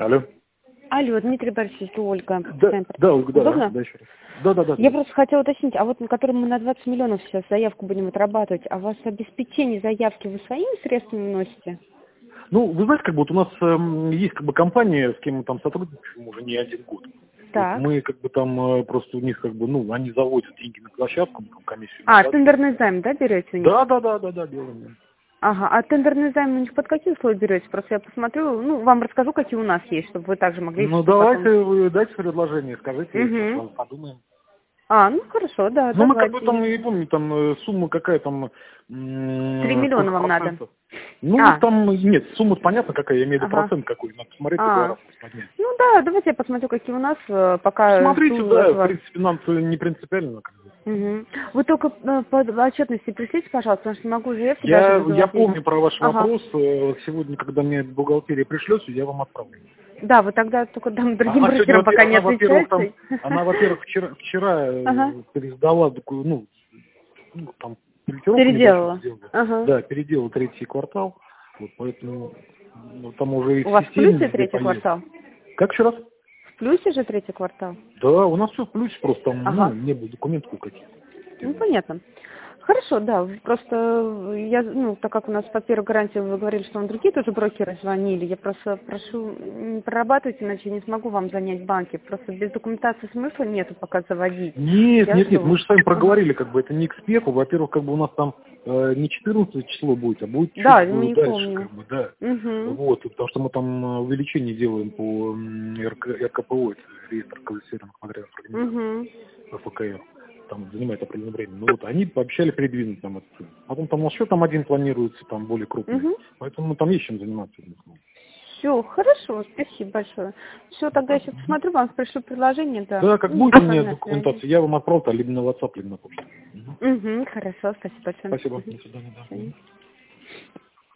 Алло. Алло, Дмитрий Борисович, это Ольга. Да, Ольга, да, Удобно? да, еще раз. Да. Я просто хотела уточнить, а вот на котором мы на 20 миллионов сейчас заявку будем отрабатывать, а у вас обеспечение заявки вы своими средствами вносите? Ну, вы знаете, как бы вот у нас есть как бы компания, с кем мы там сотрудничаем уже не один год. Так. Вот мы как бы там просто у них как бы, ну, они заводят деньги на площадку, мы там комиссию. А, тендерный займ, да, берете у них? Да, делаем. Ага, а тендерный займ у них под какие условия берете? Просто я посмотрю, ну, вам расскажу, какие у нас есть, чтобы вы также могли... Ну, потом... давайте, вы дайте предложение, скажите, Угу. подумаем. А, ну хорошо, да, Ну, мы как бы давайте. там, я не помню, там сумма какая там... 3 миллиона сколько вам надо. процентов? Ну, А. там, нет, сумма понятно какая, я имею в виду Ага. процент какой, надо посмотреть, другой раз поднять. Ну да, давайте я посмотрю, какие у нас, пока Смотрите, жду да, от в вас. принципе, нам не принципиально. Как бы. Угу. Вы только по отчетности пришлите, пожалуйста, потому что не могу заявки Я даже заводить. помню про ваш Ага. вопрос. Сегодня, когда мне бухгалтерия пришлет, я вам отправлю. Да, вы тогда только там другим Она сегодня, брокерам пока не во-первых, отвечаете. вчера Ага. пересдала такую, ну, там, корректировку Переделала. небольшую сделала. Ага. Да, переделала третий квартал. Вот, поэтому там уже и У в вас в системе плюсе везде третий появится. квартал? Как еще раз? В плюсе же третий квартал? Да, у нас все в плюсе, просто там, Ага. не было документов каких-то. Ну, понятно. Хорошо, да, просто я, ну, так как у нас по первой гарантии вы говорили, что вам другие тоже брокеры звонили, я просто прошу, не прорабатывайте, иначе я не смогу вам занять банки. Просто без документации смысла нету пока заводить. Нет, мы же с вами Ага. проговорили, как бы это не к спеху. Во-первых, как бы у нас там не 14 число будет, а будет чуть Да, мы не дальше, помним. как бы, да. Угу. Вот, потому что мы там увеличение делаем по РКПО, это реестр квалифицированных материальных организаций, РФКР. Там занимает определенное время. Ну вот, они пообещали передвинуть там это. Потом там еще там один планируется, там более крупный. Поэтому там есть чем заниматься. Все, хорошо, спасибо большое. Все, тогда я сейчас посмотрю, вам пришлю предложение, да. Да, как будет у меня документация, я вам отправлю, либо на WhatsApp, либо на почту. Хорошо, спасибо большое. Спасибо, до свидания. Да.